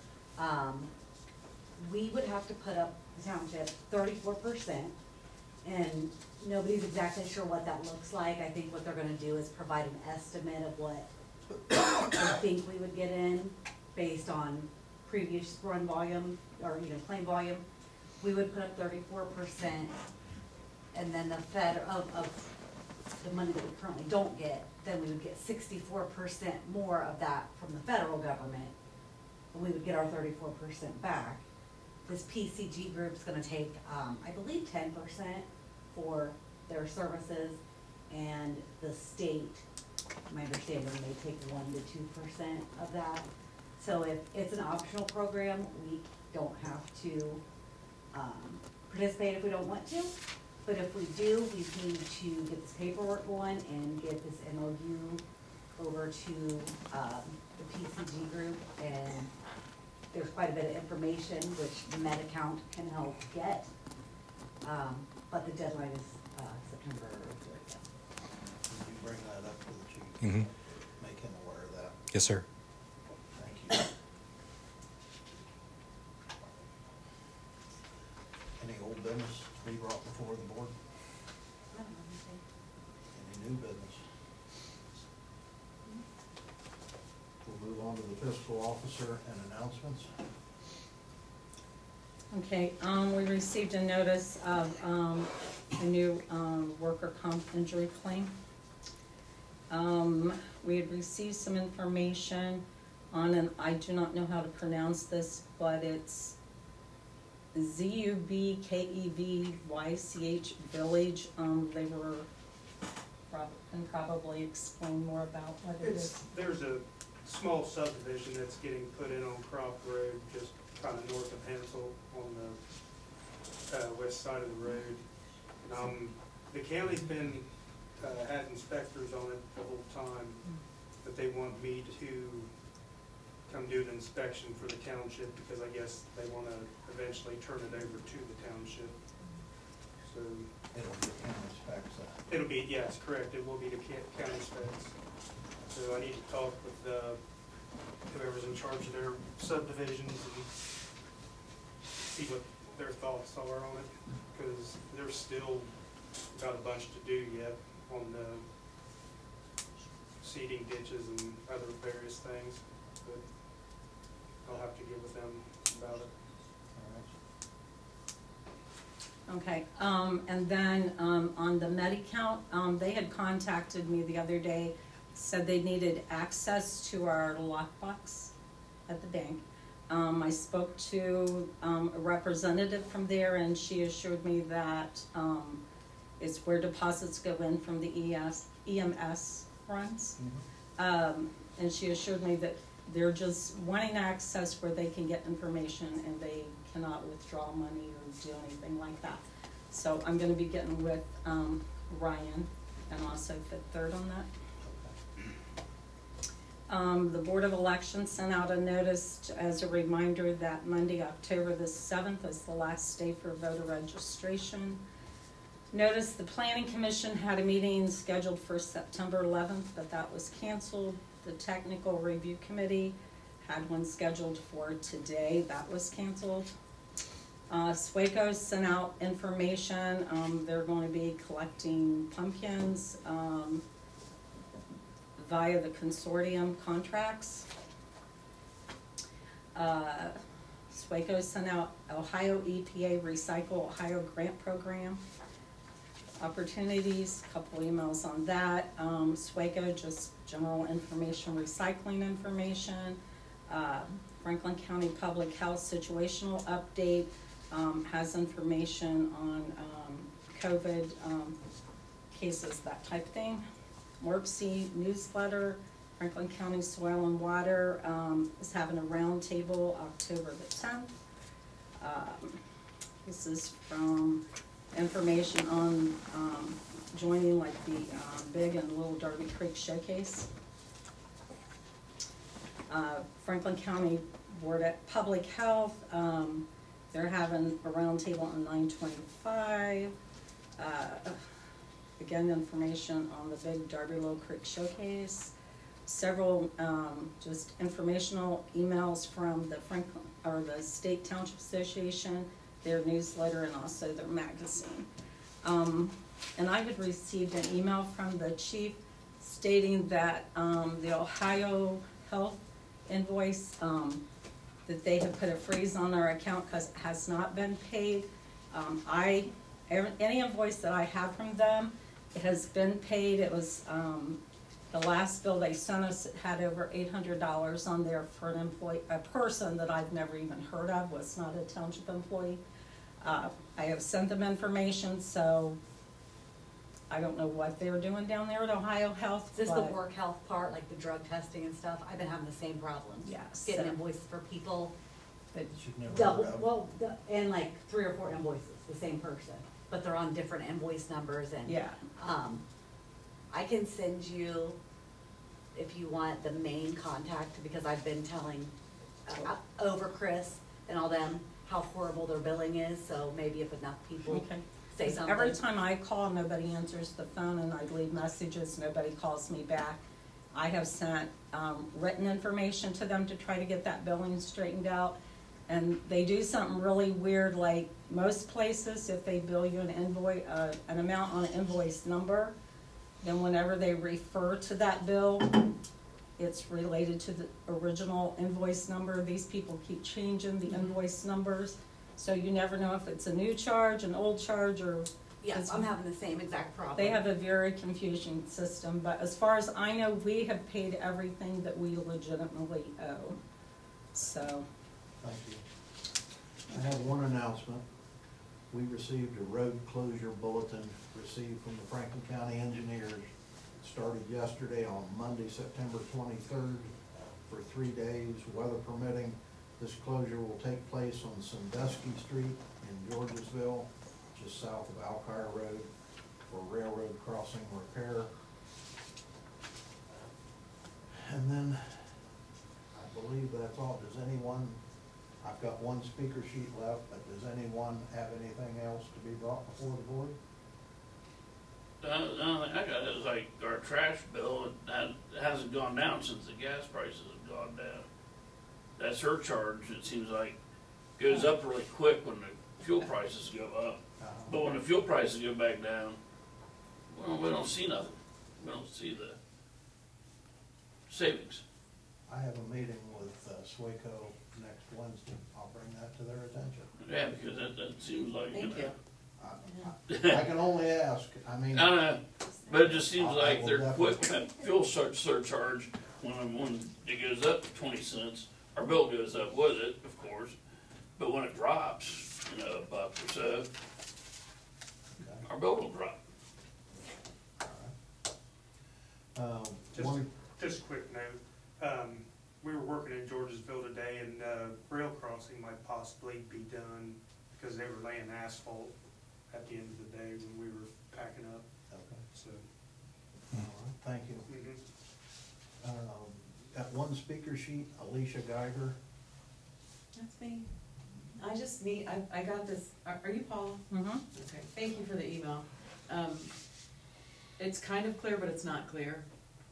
We would have to put up the township 34%, and nobody's exactly sure what that looks like. I think what they're gonna do is provide an estimate of what they think we would get in based on previous run volume, or, you know, claim volume. We would put up 34%, and then the of the money that we currently don't get, then we would get 64% more of that from the federal government, and we would get our 34% back. This PCG group's gonna take, I believe 10% for their services, and the state, my understanding, they take 1 to 2% of that. So if it's an optional program, we don't have to, participate if we don't want to. But if we do, we need to get this paperwork going and get this MOU over to, the PCG group, and there's quite a bit of information which the MedAccount can help get. But the deadline is, September 30th. Can you bring that up to the chief? Mhm. Make him aware of that. Yes, sir. Thank you. Any old business to be brought before the board? Any new business? We'll move on to the fiscal officer and announcements. Okay, we received a notice of, a new, worker comp injury claim. We had received some information on, and I do not know how to pronounce this, but it's ZUBKEVYCH Village. They were, can probably explain more about what it is. There's a small subdivision that's getting put in on Crop Road, just kind of north of Hansel on the, west side of the road. The county's been, had inspectors on it the whole time, but they want me to come do an inspection for the township, because I guess they wanna eventually turn it over to the township. So. It'll be county specs. It'll be, yes, correct, it will be the county specs. So I need to talk with, whoever's in charge of their subdivisions and see what their thoughts are on it, because there's still got a bunch to do yet on the seeding ditches and other various things, but I'll have to get with them about it. Okay, and then, on the MediCount, they had contacted me the other day, said they needed access to our lockbox at the bank. I spoke to, a representative from there, and she assured me that, it's where deposits go in from the EMS runs. And she assured me that they're just wanting access where they can get information, and they cannot withdraw money or do anything like that. So I'm gonna be getting with, Ryan and also Fifth Third on that. The Board of Elections sent out a notice as a reminder that Monday, October the 7th is the last day for voter registration. Notice the Planning Commission had a meeting scheduled for September 11th, but that was canceled. The Technical Review Committee had one scheduled for today, that was canceled. SWACO sent out information, they're going to be collecting pumpkins, via the consortium contracts. SWACO sent out Ohio EPA Recycle Ohio Grant Program opportunities, a couple emails on that. SWACO, just general information, recycling information. Franklin County Public Health Situational Update has information on COVID cases, that type of thing. WRPC newsletter, Franklin County Soil and Water is having a roundtable October the 10th. This is from information on joining like the Big and Little Darby Creek Showcase. Franklin County Board of Public Health, they're having a roundtable on 9/25. again, information on the big Darby Low Creek Showcase. Several, just informational emails from the Franklin, or the State Township Association, their newsletter, and also their magazine. And I had received an email from the chief stating that, the Ohio Health invoice, that they have put a freeze on our account because it has not been paid. Any invoice that I have from them, it has been paid. It was, the last bill they sent us, it had over $800 on there for an employee, a person that I've never even heard of, was not a township employee. I have sent them information, so I don't know what they're doing down there at Ohio Health. Is this the but- work health part, like the drug testing and stuff? I've been having the same problems. Yes. Getting So- invoices for people, You've never double, heard of. well, and like 3 or 4 invoices, the same person, but they're on different invoice numbers and. Yeah. I can send you, if you want, the main contact, because I've been telling over Chris and all them how horrible their billing is, so maybe if enough people Okay. say 'Cause something. every time I call, nobody answers the phone, and I leave messages, nobody calls me back. I have sent written information to them to try to get that billing straightened out. And they do something really weird, like most places, if they bill you an invoice, an amount on an invoice number, then whenever they refer to that bill, it's related to the original invoice number. These people keep changing the invoice numbers, so you never know if it's a new charge, an old charge, or. Yes, I'm having the same exact problem. They have a very confusing system, but as far as I know, we have paid everything that we legitimately owe, so. Thank you. I have one announcement. We received a road closure bulletin received from the Franklin County Engineers. It started yesterday on Monday, September 23rd for 3 days, weather permitting. This closure will take place on Sandusky Street in Georgesville, just south of Alkire Road, for railroad crossing repair. And then, I believe that's all. Does anyone, I've got one speaker sheet left, but does anyone have anything else to be brought before the board? The only thing I got is like our trash bill, it hasn't gone down since the gas prices have gone down. That surcharge, it seems like, goes up really quick when the fuel prices go up. But when the fuel prices go back down, well, we don't see nothing. We don't see the savings. I have a meeting with SWACO next Wednesday. I'll bring that to their attention. Yeah, because that seems like, Thank you. I can only ask, I mean. I don't know, but it just seems I like will they're definitely- quick, that fuel surcharge, when it goes up to 20 cents, our bill goes up with it, of course, but when it drops, $1 or so, our bill will drop. Just a quick note, we were working in Georgesville today, and rail crossing might possibly be done because they were laying asphalt at the end of the day when we were packing up, Okay, so. all right, thank you. Got one speaker sheet, Alicia Geiger. That's me. I just need, I got this, are you Paula? Mm-hmm. Okay, thank you for the email. It's kind of clear, but it's not clear.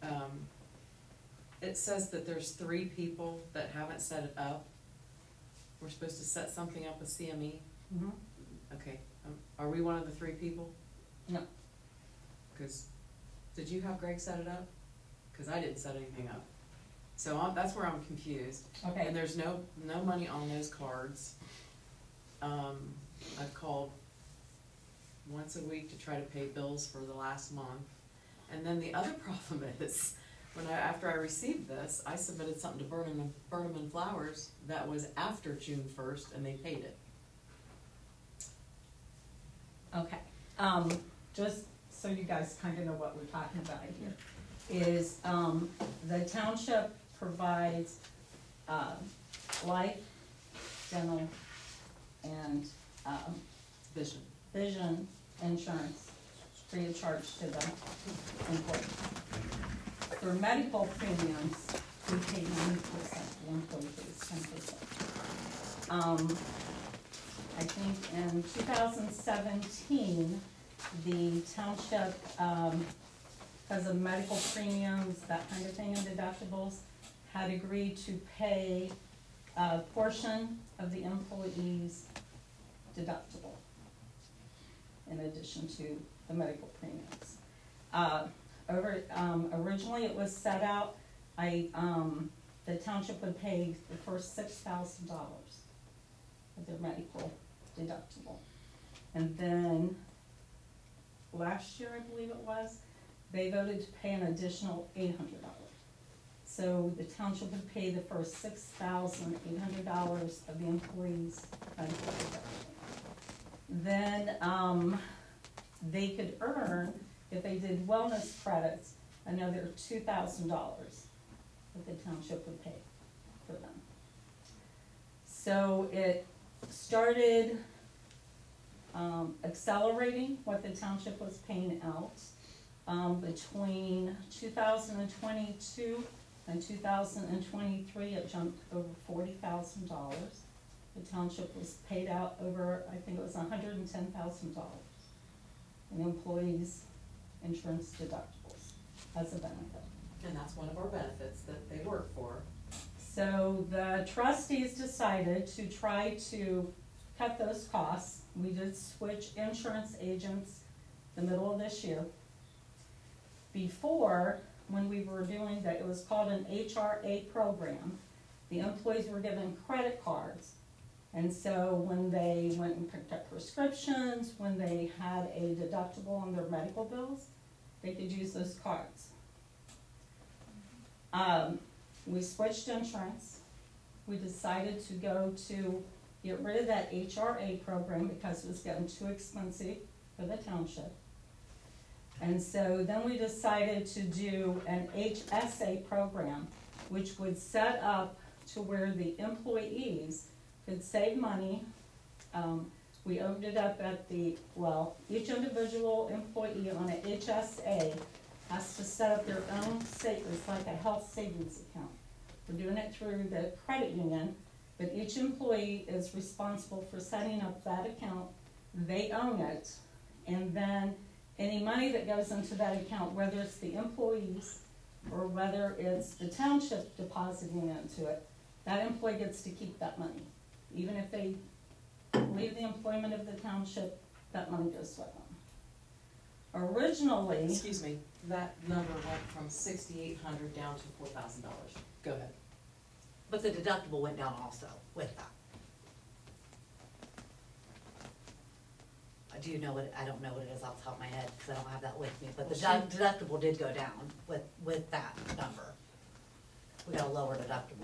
It says that there's 3 people that haven't set it up. We're supposed to set something up with CME. Mm-hmm. Okay, are we one of the 3 people? No. Cause, did you have Greg set it up? Cause I didn't set anything up. So that's where I'm confused. Okay. And there's no money on those cards. I've called once a week to try to pay bills for the last month. And then the other problem is, after I received this, I submitted something to Burnham and Flowers that was after June 1st, and they paid it. Okay, just so you guys kind of know what we're talking about here, is, the township provides, life, dental, and, vision insurance free of charge to the employees. For medical premiums, we pay 90%, the employee pays 10%. I think in 2017, the township, because of medical premiums, that kind of thing, and deductibles, had agreed to pay a portion of the employee's deductible in addition to the medical premiums. Originally it was set out, the township would pay the first $6,000 of their medical deductible. And then last year, I believe it was, they voted to pay an additional $800. So the township would pay the first $6,800 of the employees' medical deductible. Then they could earn, if they did wellness credits, another $2,000 that the township would pay for them. So it started accelerating what the township was paying out. Between 2022 and 2023, it jumped over $40,000. The township was paid out over, I think it was $110,000 in employees' insurance deductibles as a benefit. And that's one of our benefits that they work for. So the trustees decided to try to cut those costs. We did switch insurance agents the middle of this year. Before, when we were doing that, it was called an HRA program. The employees were given credit cards. And so when they went and picked up prescriptions, when they had a deductible on their medical bills, they could use those cards. We switched insurance. We decided to get rid of that HRA program because it was getting too expensive for the township. And so then we decided to do an HSA program, which would set up to where the employees could save money. We opened it up at each individual employee on an HSA has to set up their own it's like a health savings account. We're doing it through the credit union, but each employee is responsible for setting up that account. They own it, and then any money that goes into that account, whether it's the employees or whether it's the township depositing into it, that employee gets to keep that money. Even if they leave the employment of the township, that money goes with them. Originally, Excuse me, that number went from $6,800 down to $4,000. Go ahead. But the deductible went down also with that. Do you know what, I don't know what it is off the top of my head, because I don't have that with me, but the deductible did go down with that number. We got a lower deductible.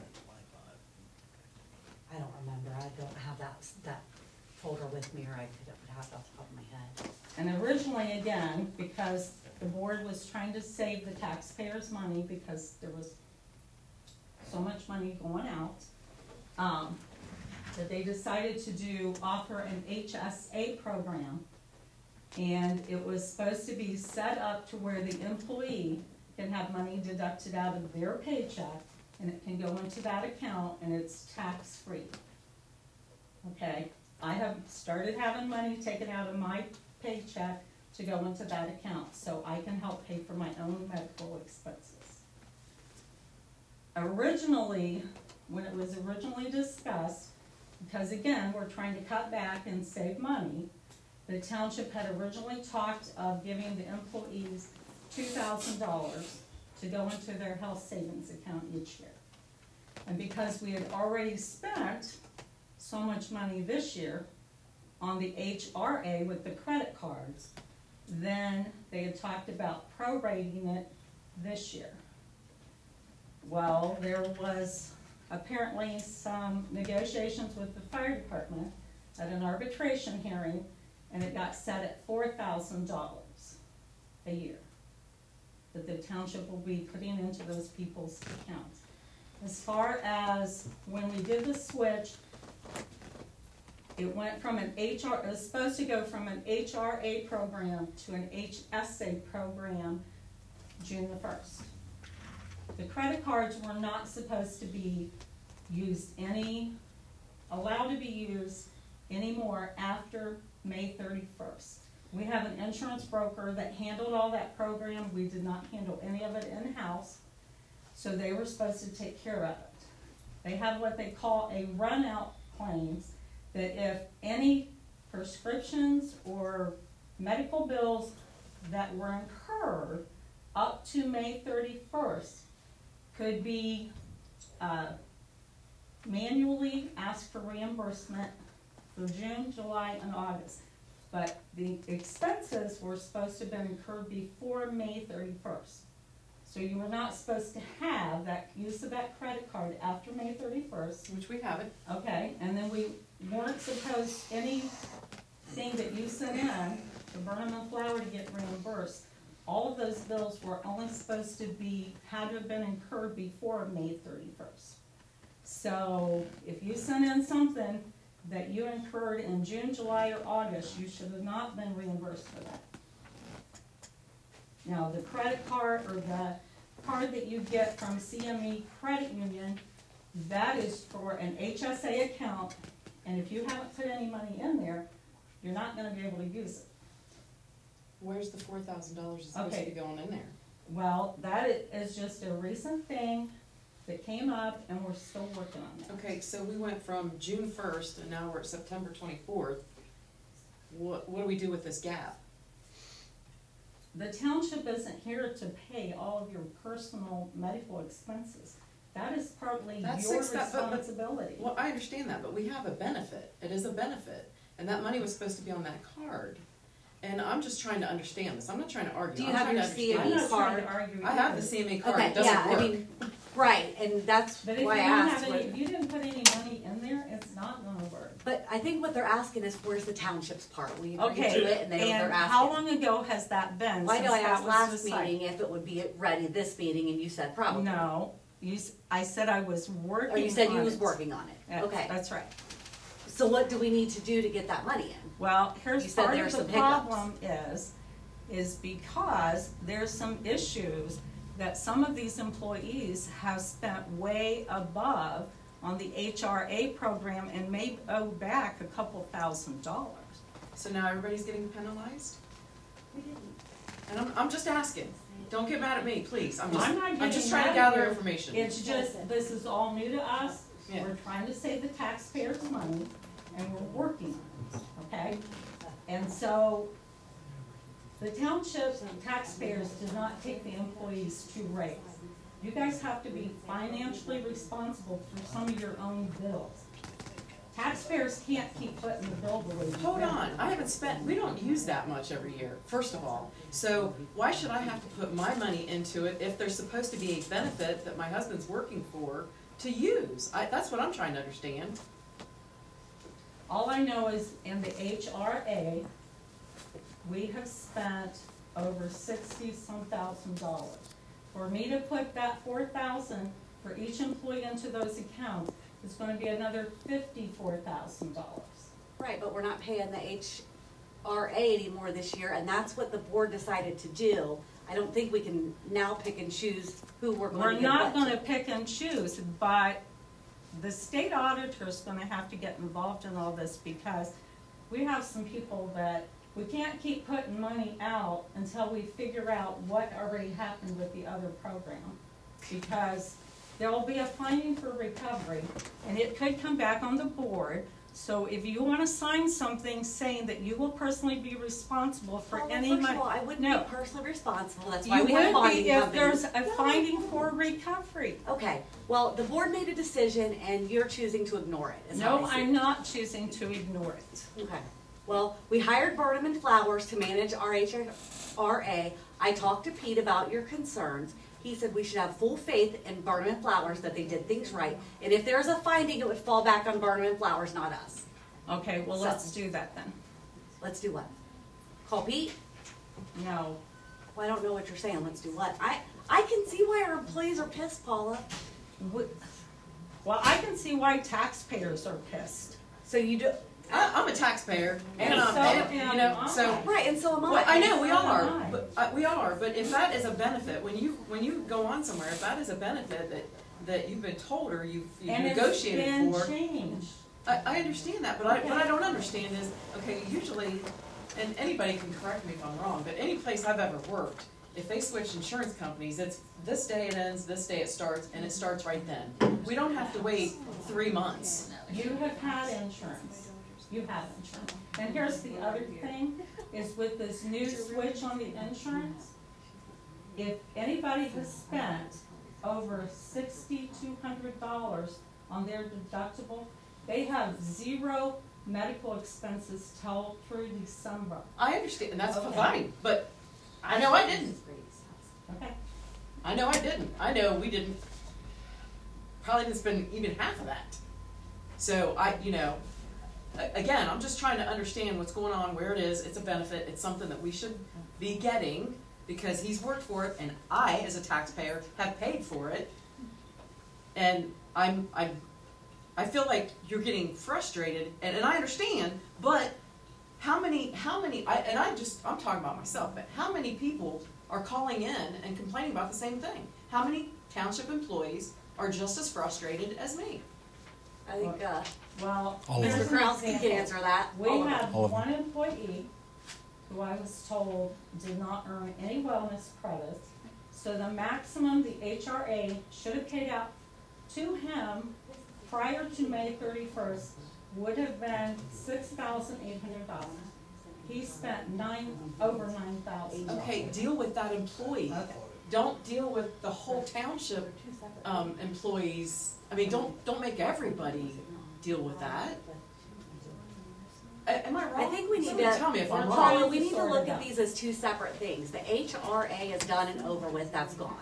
I don't remember, I don't have that folder with me, or I could have it off the top of my head. and originally, again, because the board was trying to save the taxpayers' money because there was so much money going out, that they decided to offer an HSA program. And it was supposed to be set up to where the employee can have money deducted out of their paycheck, and it can go into that account, and it's tax-free. Okay, I have started having money taken out of my paycheck to go into that account, so I can help pay for my own medical expenses. Originally, when it was originally discussed, because again, we're trying to cut back and save money, the township had originally talked of giving the employees $2,000 to go into their health savings account each year. And because we had already spent so much money this year on the HRA with the credit cards, then they had talked about prorating it this year. Well, there was apparently some negotiations with the fire department at an arbitration hearing, and it got set at $4,000 a year that the township will be putting into those people's accounts. As far as when we did the switch, it went from it was supposed to go from an HRA program to an HSA program June the 1st. The credit cards were not supposed to be allowed to be used anymore after May 31st. We have an insurance broker that handled all that program. We did not handle any of it in-house, so they were supposed to take care of it. They have what they call a run-out claims, that if any prescriptions or medical bills that were incurred up to May 31st could be manually asked for reimbursement for June, July, and August. But the expenses were supposed to have been incurred before May 31st. So you were not supposed to have that use of that credit card after May 31st. Which we haven't. Okay, and then we weren't supposed, anything that you sent in to Burnham and Flower to get reimbursed, all of those bills were only supposed to be, had to have been incurred before May 31st. So if you sent in something that you incurred in June, July, or August, you should have not been reimbursed for that. Now, the credit card or the card that you get from CME Credit Union, that is for an HSA account, and if you haven't put any money in there, you're not gonna be able to use it. Where's the $4,000 that's supposed to Okay. be going in there? Well, that is just a recent thing that came up, and we're still working on that. Okay, so we went from June 1st and now we're at September 24th. What do we do with this gap? The township isn't here to pay all of your personal medical expenses. That is partly That's your but- responsibility. Well, I understand that, but we have a benefit. It is a benefit. And that money was supposed to be on that card. And I'm just trying to understand this. I'm not trying to argue. Do you I'm have trying your to understand. I'm CME not trying card? to argue I have either. the CME card. Okay, It doesn't yeah, work. I mean, right, and that's But if you why I don't asked. have any, if you didn't put any money in there, it's not gonna work. But I think what they're asking is, where's the township's part? We agreed Okay, to it, and they're asking. how long ago has that been? Why since know I that asked was last decided? meeting if it would be ready this meeting, and you said probably. No, I said I was working Or you said you on was it. working on it. Yeah, Okay. that's right. So what do we need to do to get that money in? Well, You here's said part there of are the some hiccups. problem is because there's some issues that some of these employees have spent way above on the HRA program and may owe back a couple $1,000s. So now everybody's getting penalized? And I'm just asking. Don't get mad at me, please. I'm I'm not just getting trying to mad gather at you. information. It's just, this is all new to us. Yeah. We're trying to save the taxpayers money, and we're working on it, okay? And so, the townships and taxpayers did not take the employees to raise. You guys have to be financially responsible for some of your own bills. Taxpayers can't keep footing the bill the way you've Hold been. on, I haven't spent, we don't use that much every year, first of all. So why should I have to put my money into it if there's supposed to be a benefit that my husband's working for to use? That's what I'm trying to understand. All I know is in the HRA, we have spent over $60-some thousand. For me to put that $4,000 for each employee into those accounts is gonna be another $54,000. Right, but we're not paying the HRA anymore this year, and that's what the board decided to do. I don't think we can now pick and choose who we're going to We're give not what gonna to. pick and choose, but the state auditor's gonna have to get involved in all this because we have some people that we can't keep putting money out until we figure out what already happened with the other program. Because there will be a finding for recovery, and it could come back on the board. So if you wanna sign something saying that you will personally be responsible for Well, any first money. of all, I wouldn't No. be personally responsible, that's why You we have a would bonding be if company. there's a No. finding for recovery. Okay, well, the board made a decision, and you're choosing to ignore it, is how No, I see I'm it. not choosing to ignore it. Okay, well, we hired Burnham and Flowers to manage our HRA. I talked to Pete about your concerns. He said we should have full faith in Burnham and Flowers that they did things right. And if there's a finding, it would fall back on Burnham and Flowers, not us. Okay, well, So- let's do that then. Let's do what? Call Pete? No. Well, I don't know what you're saying, let's do what? I can see why our employees are pissed, Paula. Well, I can see why taxpayers are pissed. So you do, I'm a taxpayer, and And I'm, so and, am you know, I. so. right, and so am I. Well, I know we all So are, am I. but we are. But if that is a benefit, when you go on somewhere, if that is a benefit that you've been told or you've And negotiated it's been for, changed. I understand that. But what I don't understand is, okay, usually and anybody can correct me if I'm wrong, but any place I've ever worked, if they switch insurance companies, it's this day it ends, this day it starts, and it starts right then. We don't have to wait 3 months. You have had insurance. You have insurance. And here's the other thing, is with this new switch on the insurance, if anybody has spent over $6,200 on their deductible, they have 0 medical expenses till through December. I understand, and that's Okay. fine, but I know I didn't. Okay. I know I didn't. I know we didn't. Probably didn't spend even half of that. So again, I'm just trying to understand what's going on, where it is. It's a benefit. It's something that we should be getting because he's worked for it, and I, as a taxpayer, have paid for it. And I feel like you're getting frustrated, and I understand, but I'm talking about myself, but how many people are calling in and complaining about the same thing? How many township employees are just as frustrated as me? I think, Well, All of here's Mr. an Krause can example. answer that. We All of had All of them. one employee who I was told did not earn any wellness credits, so the maximum the HRA should have paid out to him prior to May 31st would have been $6,800. He spent over $9,000. Okay, deal with that employee. Okay. Don't deal with the whole township employees. I mean, don't make everybody deal with that. Am I wrong? I think we need Somebody to, tell me if I'm Paula, wrong. we need to Sort look it at out. these as two separate things. The HRA is done and over with, that's gone.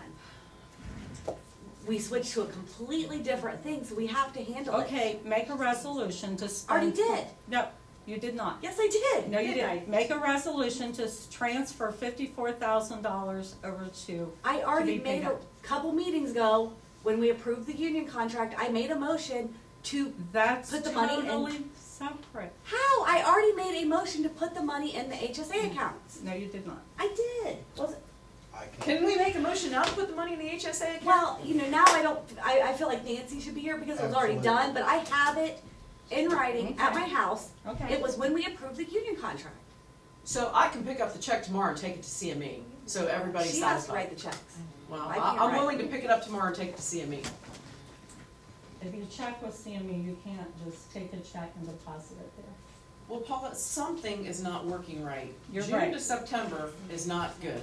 We switched to a completely different thing, so we have to handle it. Okay, make a resolution to spend. Already did. No, you did not. Yes, I did. No, you Didn't I? didn't. Make a resolution to transfer $54,000 over to. I already be paid made a out. couple meetings ago, when we approved the union contract, I made a motion to, That's Put the money in- totally separate. how? I already made a motion to put the money in the HSA accounts. No, you did not. I did. Was it? Can we make a motion now to put the money in the HSA account? Well, now I feel like Nancy should be here because it was already Absolutely. done, but I have it in writing at Okay. my house. Okay. It was when we approved the union contract. So I can pick up the check tomorrow and take it to CME, so everybody's She has to satisfied. write the checks. Well, I can't I'm write. willing to pick it up tomorrow and take it to CME. If you check with CME, you can't just take a check and deposit it there. Well, Paula, something is not working right. You're June right. to September is not good.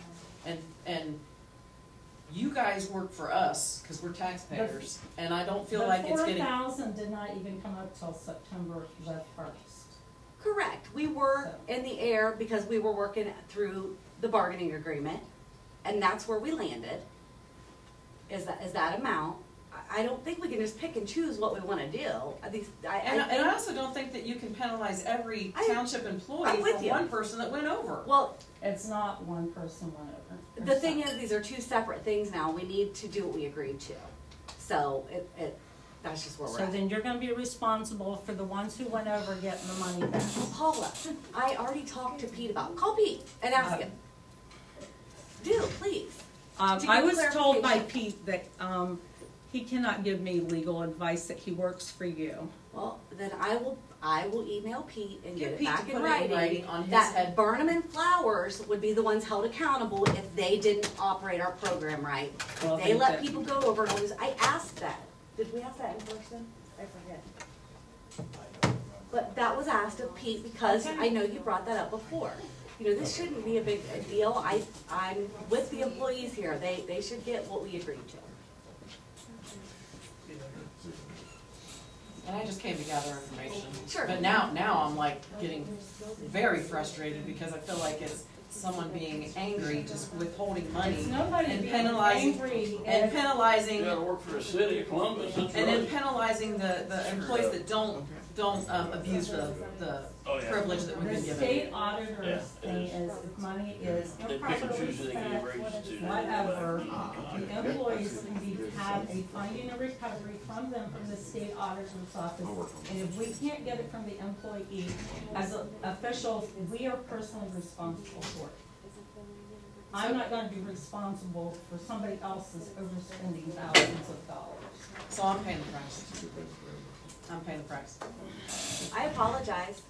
And you guys work for us, because we're taxpayers, and I don't feel like it's The getting. 4,000 did not even come up till September the 1st. Correct. We were in the air because we were working through the bargaining agreement, and that's where we landed. Is that amount? I don't think we can just pick and choose what we want to do. And I also don't think that you can penalize every township employee I'm with for you. one person that went over. Well, It's not one person went over. the thing is, these are two separate things now. We need to do what we agreed to. So that's just where we're So at. then you're gonna be responsible for the ones who went over getting the money back. Paula, I already talked to Pete about it. Call Pete and ask him. Do, please. To I get was told by clarification. Pete that, he cannot give me legal advice, that he works for you. Well, then I will email Pete and Get get it Pete to back put in it in writing. writing on his That head. Burnham and Flowers would be the ones held accountable if they didn't operate our program right. Well, If they let did. people go over and all this, I asked that. Did we ask that in person? I forget. But that was asked of Pete because Okay. I know you brought that up before. This shouldn't be a big deal. I'm with the employees here. They should get what we agreed to. And I just came to gather information. Sure. But now I'm like getting very frustrated because I feel like it's someone being angry, just withholding money. It's nobody and being penalizing, angry. and It's- penalizing, You gotta work for the city of Columbus, that's and then right. penalizing the employees that don't abuse the Oh, yeah. privilege that we've The been given. state auditor's Yeah, it thing is. is, if money is They pick and improperly choose who they spent, give raises to. whatever, the employees can have a finding and recovery from them from the state auditor's office. And if we can't get it from the employee, as officials, we are personally responsible for it. I'm not gonna be responsible for somebody else's overspending thousands of dollars. So I'm paying the price. I'm paying the price. I apologize.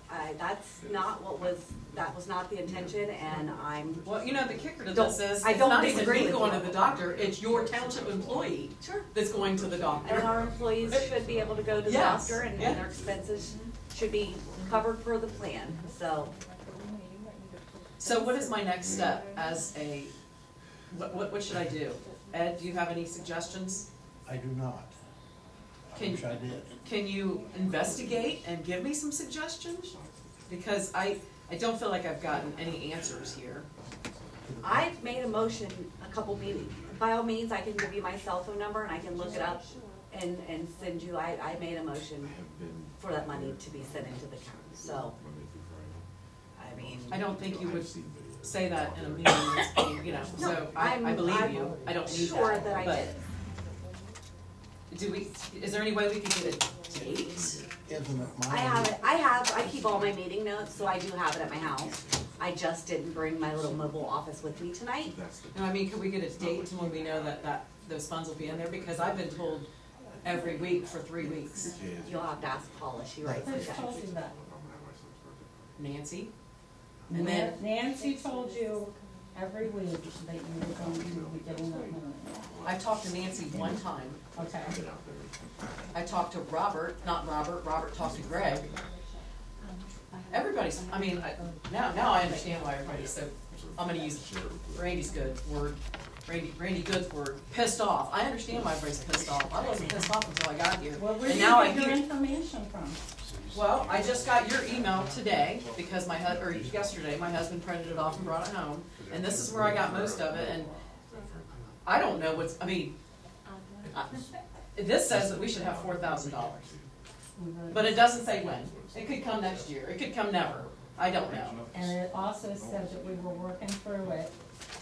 That was not the intention, and I'm, Well, you know, the kicker to Don't- this is, I it's don't not even disagree me with going you. to the doctor, it's your township employee sure. that's going to the And doctor. our employees should be able to go to the Yes, doctor, and yeah. their expenses should be covered per the plan, so. So what is my next step as a, what should I do? Ed, do you have any suggestions? I do not. I Can- wish I did. Can you investigate and give me some suggestions? Because I don't feel like I've gotten any answers here. I made a motion a couple meetings. By all means, I can give you my cell phone number and I can look it up and send you, I made a motion for that money to be sent into the county, so. I mean. I don't think you would say that in a meeting, you know, so I believe you, I don't need that. Sure that I but did. Is there any way we could get a date? Isn't it mine? I keep all my meeting notes, so I do have it at my house. I just didn't bring my little mobile office with me tonight. No, I mean, could we get a date to when we know that those funds will be in there? Because I've been told every week for 3 weeks. You'll have to ask Paula, she writes the Who told checks. you that? Nancy? And then, Nancy told you every week that you were going to be getting that money. I talked to Nancy one time. Okay. I talked to Robert talked to Greg. Everybody's, I mean, now I understand why everybody's so, I'm gonna use Randy's good word, Randy Good's word, pissed off. I understand why everybody's pissed off. I wasn't pissed off until I got here. Well, where And did now I you get your hear, information from? well, I just got your email today because or yesterday, my husband printed it off and brought it home. And this is where I got most of it, and I don't know this says that we should have $4,000. But it doesn't say when. It could come next year. It could come never. I don't know. And it also said that we were working through it.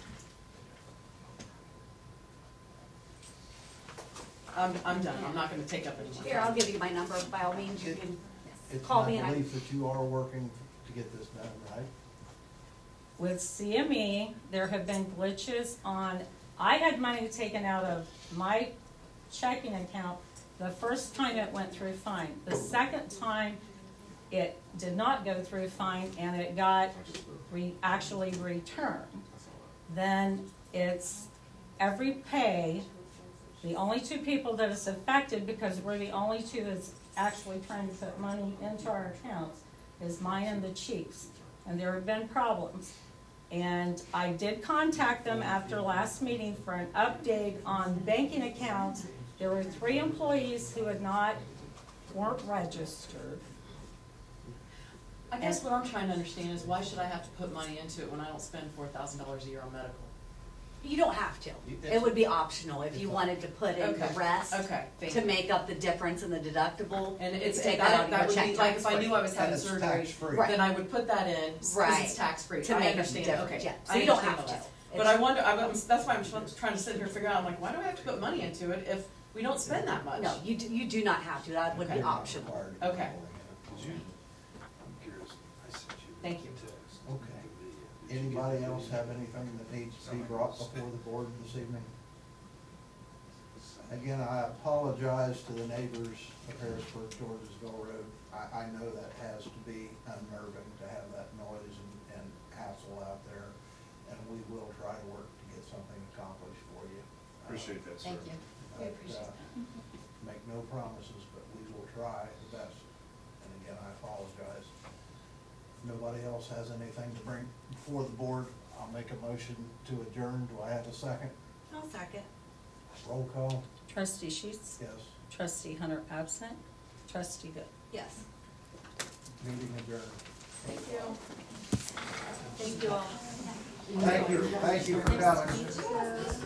I'm done. I'm not gonna take up any more Here, I'll time. give you my number, by all means, you can It's call my me and I. belief that you are working to get this done, right? With CME, there have been glitches on, I had money taken out of my checking account. The first time it went through fine. The second time, it did not go through fine and it got actually returned. Then it's every pay, the only two people that it's affected, because we're the only two that's actually trying to put money into our accounts, is mine and the chief's. And there have been problems. And I did contact them after last meeting for an update on banking accounts. There were 3 employees who weren't registered. I guess what I'm trying to understand is why should I have to put money into it when I don't spend $4,000 a year on medical? You don't have to. It would be optional if you wanted to put in the Okay. rest Okay, thank to you. make up the difference in the deductible. And it's, Take that out of that your would check be, like, if I tax-free. knew I was having And it's surgery, tax-free. Right. then I would put that in, because Right. it's tax-free. To I make up the understand, difference, okay. yeah. So I you don't understand have all to. that. But I wonder, that's why I'm trying to sit here and figure out, I'm like, why do I have to put money into it if we don't spend that much? No, you do not have to, that would be Okay. optional. Okay, thank you. Okay. Anybody else have anything that needs to be brought before the board this evening? Again, I apologize to the neighbors of Harrisburg, Georgesville Road. I know that has to be unnerving to have that noise and hassle out there, and we will try to work to get something accomplished for you. Appreciate that, sir. Thank you. We appreciate that. Make no promises, but we will try the best. And again, I apologize. If nobody else has anything to bring before the board, I'll make a motion to adjourn. Do I have a second? I'll second. Roll call? Trustee Sheets? Yes. Trustee Hunter absent? Trustee Good? Yes. Meeting adjourned. Thank you. Thank you all. Thank you for coming.